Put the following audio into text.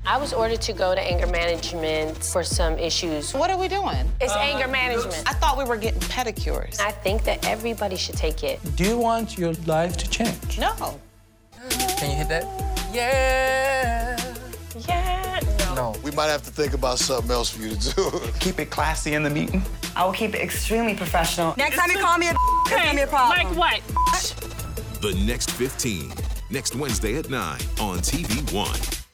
I was ordered to go to anger management for some issues. What are we doing? It's anger management. I thought we were getting pedicures. I think that everybody should take it. Do you want your life to change? No. Can you hit that? Yeah. Yeah. No. We might have to think about something else for you to do. Keep it classy in the meeting. I will keep it extremely professional. Next time you call me a it's gonna be a problem. Like what? The Next 15, next Wednesday at 9 on TV1.